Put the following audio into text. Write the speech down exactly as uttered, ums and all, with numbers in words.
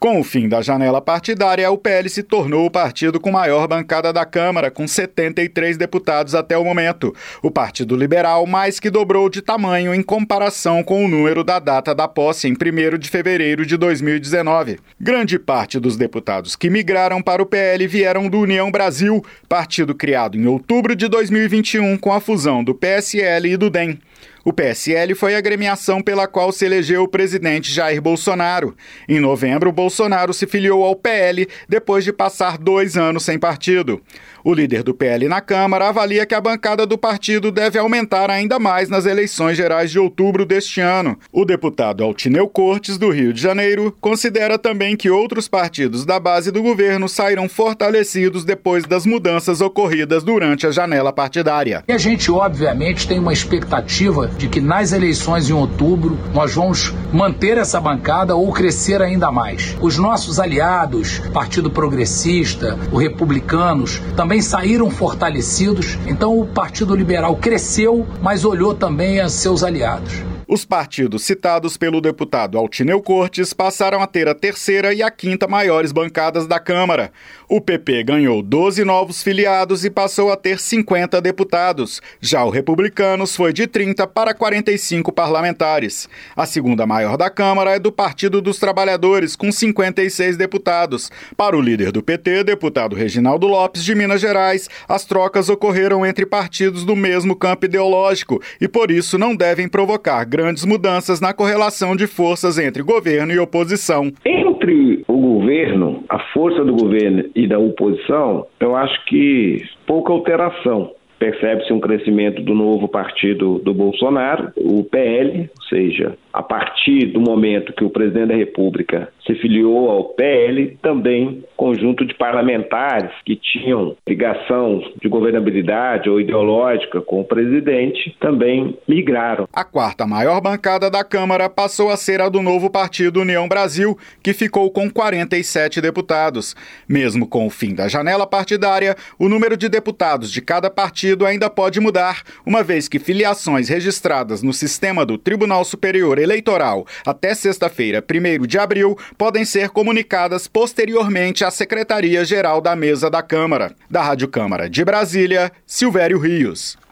Com o fim da janela partidária, o P L se tornou o partido com maior bancada da Câmara, com setenta e três deputados até o momento. O Partido Liberal mais que dobrou de tamanho em comparação com o número da data da posse, em primeiro de fevereiro de dois mil e dezenove. Grande parte dos deputados que migraram para o P L vieram do União Brasil, partido criado em outubro de dois mil e vinte e um com a fusão do P S L e do D E M. O P S L foi a agremiação pela qual se elegeu o presidente Jair Bolsonaro. Em novembro, Bolsonaro se filiou ao P L depois de passar dois anos sem partido. O líder do P L na Câmara avalia que a bancada do partido deve aumentar ainda mais nas eleições gerais de outubro deste ano. O deputado Altineu Cortes, do Rio de Janeiro, considera também que outros partidos da base do governo sairão fortalecidos depois das mudanças ocorridas durante a janela partidária. E a gente, obviamente, tem uma expectativa de que nas eleições em outubro nós vamos manter essa bancada ou crescer ainda mais. Os nossos aliados, Partido Progressista, os Republicanos, também saíram fortalecidos, então o Partido Liberal cresceu, mas olhou também a seus aliados. Os partidos citados pelo deputado Altineu Cortes passaram a ter a terceira e a quinta maiores bancadas da Câmara. O P P ganhou doze novos filiados e passou a ter cinquenta deputados. Já o Republicanos foi de trinta para quarenta e cinco parlamentares. A segunda maior da Câmara é do Partido dos Trabalhadores, com cinquenta e seis deputados. Para o líder do P T, deputado Reginaldo Lopes, de Minas Gerais, as trocas ocorreram entre partidos do mesmo campo ideológico e, por isso, não devem provocar grandes mudanças na correlação de forças entre governo e oposição. Entre o governo, a força do governo e da oposição, eu acho que pouca alteração. Percebe-se um crescimento do novo partido do Bolsonaro, o P L, ou seja, a partir do momento que o presidente da República se filiou ao P L, também conjunto de parlamentares que tinham ligação de governabilidade ou ideológica com o presidente também migraram. A quarta maior bancada da Câmara passou a ser a do novo partido União Brasil, que ficou com quarenta e sete deputados. Mesmo com o fim da janela partidária, o número de deputados de cada partido ainda pode mudar, uma vez que filiações registradas no sistema do Tribunal Superior Eleitoral até sexta-feira, primeiro de abril, podem ser comunicadas posteriormente à Secretaria-Geral da Mesa da Câmara. Da Rádio Câmara de Brasília, Silvério Rios.